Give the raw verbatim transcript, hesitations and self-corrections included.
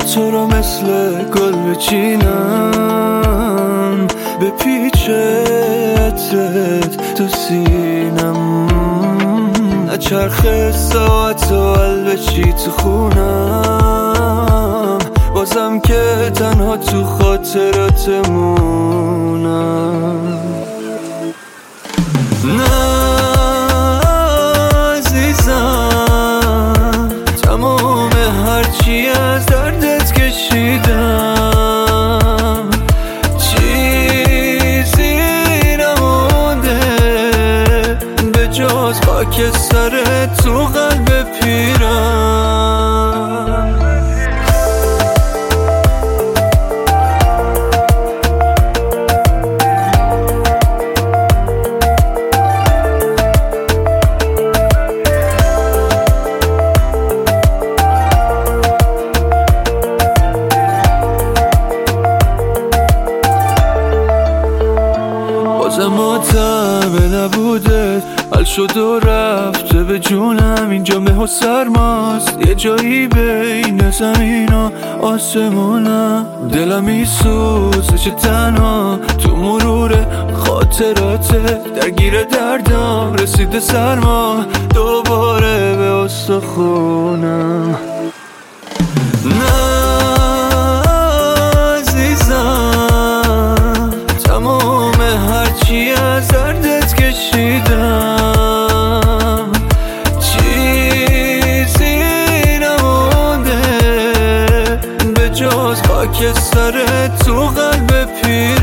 تو رو مثل گل بچینم، به پیچتت تو سینم، نچرخه ساعت و قلب چی تو خونم، بازم که تنها تو خاطراتمونم. نه عزیزم، تمام هرچی از دردت کشیدم، چیزی نمونده به جز خاک سرت تو قلب پیرم. بازم آدم نبوده، حل شد و رفته به جونم. اینجا مه و سرماست، یه جایی بین زمین و آسمونم. دلم میسوزه چه تنها تو مرور خاطراته، درگیر دردم رسیده سرما دوباره به استخونم. نه عزیزم، تمام هرچی از دردت کشیدم، چیزی نمونده به جز خاک سرت تو قلب پیر.